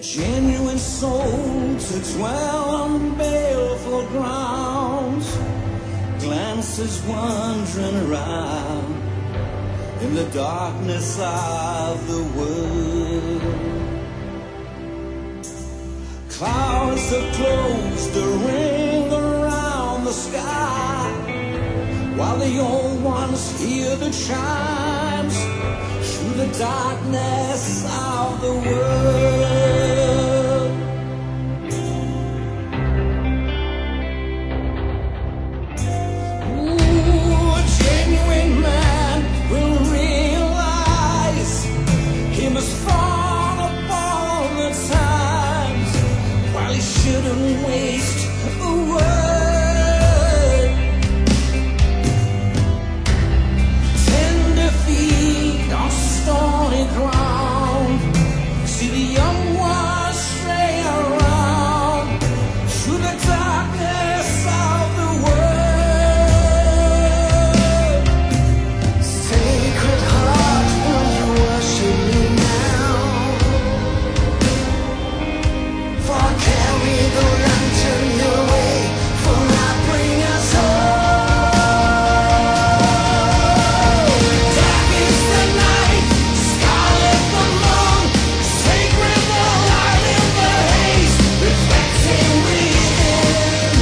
genuine soul to dwell on baleful grounds, glances wandering around in the darkness of the world. Clouds have closed the ring around the sky, while the old ones hear the chimes through the darkness of the world. Ooh, a genuine man will realize he must fall upon the times, while he shouldn't waste a word. Tender feet on stony ground, see the young ones stray around through the darkness of the world. Sacred heart, will you worship me now? For carry the lantern your way, for I bring us home. Dark is the night, scarlet the moon, sacred the light in the haze, reflecting within,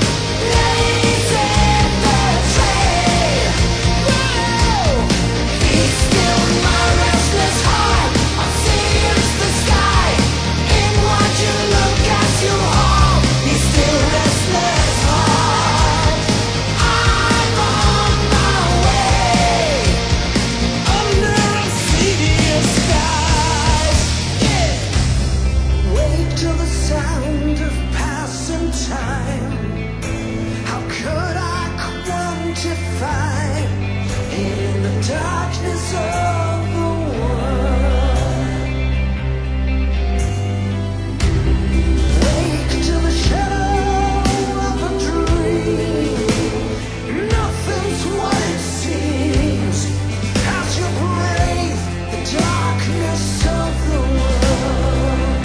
blazing the trail. Whoa! Be still, my restless heart, I'll see it's the sky. In what you look as you hold, be still, restless heart. I'm on my way under obsidian skies. Yeah. Wake to the sound of passing time. How could I quantify in the darkness of the world? Wake to the shadow of a dream. Nothing's what it seems as you brave the darkness of the world.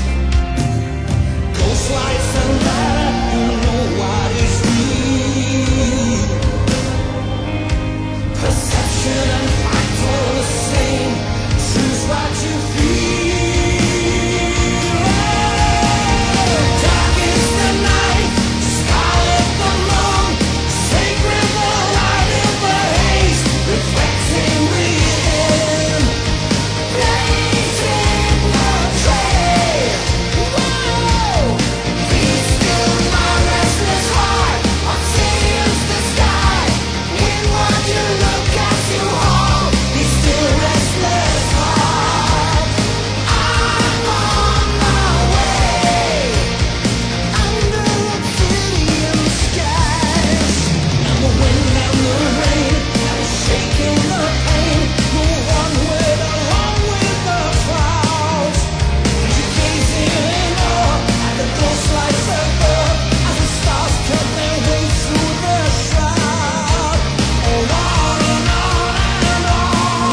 Ghost lights and light, you know what is real. Perception and fact are the same. Choose what you feel. Dark is the night, scarlet the moon, sacred the light in the haze, reflecting within, blazing the trail. Whoa! Be still, my restless heart, I'll see it's the sky. In what you look as you hold, be still, restless heart. I'm on my way under obsidian skies. And the wind and the rain have shaken the pain. Move onward along with the clouds. And you're gazing in awe at the ghost lights above as the stars cut their way through the shroud. On and on and on.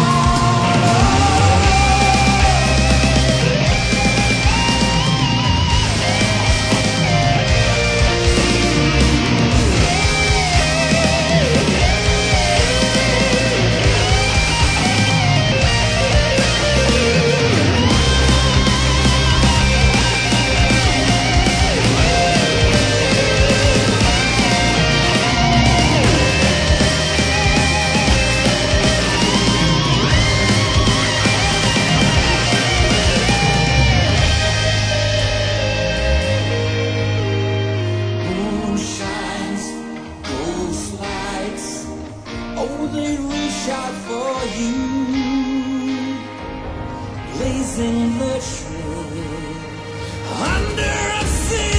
Moon shines, ghost lights, oh, they reach out for you, blazing the trail under obsidian